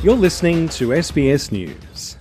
You're listening to SBS News.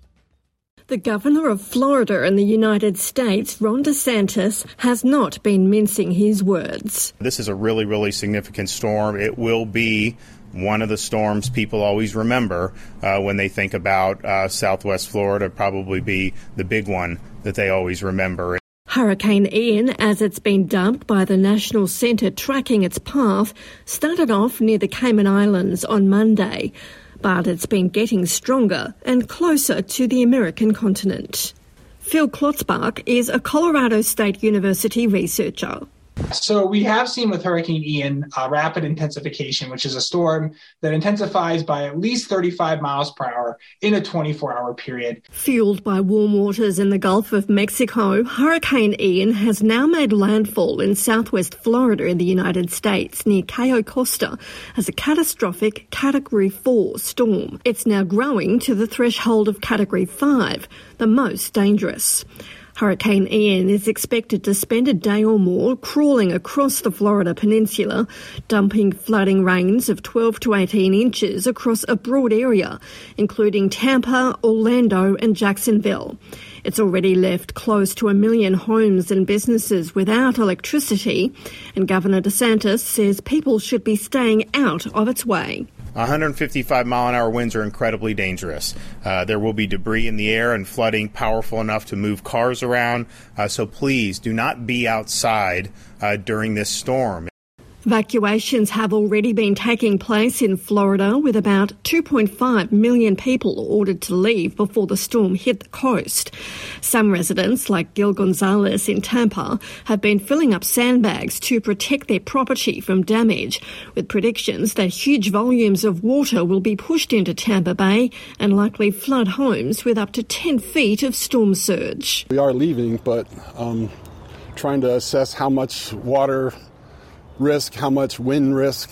The governor of Florida in the United States, Ron DeSantis, has not been mincing his words. This is a really, really significant storm. It will be one of the storms people always remember when they think about Southwest Florida, probably be the big one that they always remember. Hurricane Ian, as it's been dubbed by the National Centre tracking its path, started off near the Cayman Islands on Monday, but it's been getting stronger and closer to the American continent. Phil Klotzbach is a Colorado State University researcher. So we have seen with Hurricane Ian rapid intensification, which is a storm that intensifies by at least 35 miles per hour in a 24-hour period. Fueled by warm waters in the Gulf of Mexico, Hurricane Ian has now made landfall in southwest Florida in the United States near Cayo Costa as a catastrophic Category 4 storm. It's now growing to the threshold of Category 5, the most dangerous. Hurricane Ian is expected to spend a day or more crawling across the Florida peninsula, dumping flooding rains of 12 to 18 inches across a broad area, including Tampa, Orlando and Jacksonville. It's already left close to 1 million homes and businesses without electricity, and Governor DeSantis says people should be staying out of its way. 155-mile-an-hour winds are incredibly dangerous. There will be debris in the air and flooding powerful enough to move cars around. So please do not be outside during this storm. Evacuations have already been taking place in Florida, with about 2.5 million people ordered to leave before the storm hit the coast. Some residents, like Gil Gonzalez in Tampa, have been filling up sandbags to protect their property from damage, with predictions that huge volumes of water will be pushed into Tampa Bay and likely flood homes with up to 10 feet of storm surge. We are leaving, but trying to assess how much water risk, how much wind risk.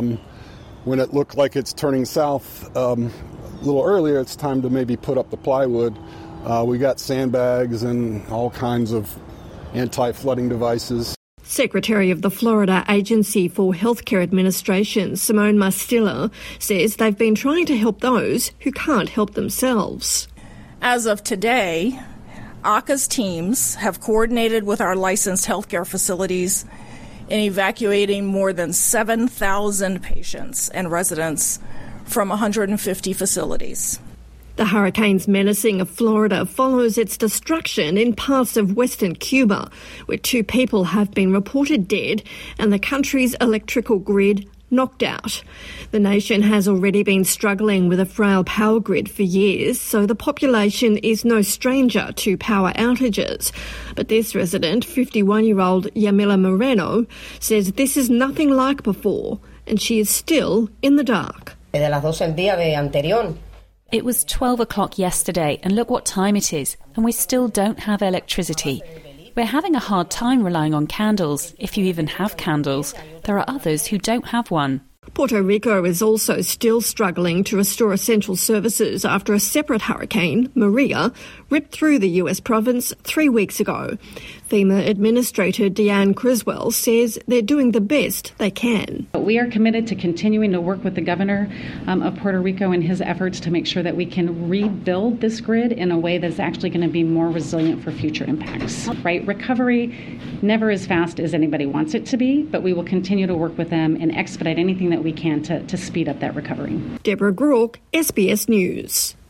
When it looked like it's turning south a little earlier, it's time to maybe put up the plywood. We got sandbags and all kinds of anti-flooding devices. Secretary of the Florida Agency for Healthcare Administration, Simone Mastillo, says they've been trying to help those who can't help themselves. As of today, AHCA's teams have coordinated with our licensed healthcare facilities in evacuating more than 7,000 patients and residents from 150 facilities. The hurricane's menacing of Florida follows its destruction in parts of western Cuba, where 2 people have been reported dead and the country's electrical grid knocked out. The nation has already been struggling with a frail power grid for years, so the population is no stranger to power outages. But this resident, 51-year-old Yamila Moreno, says this is nothing like before, and she is still in the dark. It was 12 o'clock yesterday, and look what time it is, and we still don't have electricity. We're having a hard time relying on candles, if you even have candles. There are others who don't have one. Puerto Rico is also still struggling to restore essential services after a separate hurricane, Maria, ripped through the US province 3 weeks ago. FEMA Administrator Deanne Criswell says they're doing the best they can. We are committed to continuing to work with the governor of Puerto Rico in his efforts to make sure that we can rebuild this grid in a way that's actually going to be more resilient for future impacts. Right? Recovery never as fast as anybody wants it to be, but we will continue to work with them and expedite anything that we can to speed up that recovery. Deborah Grook, SBS News.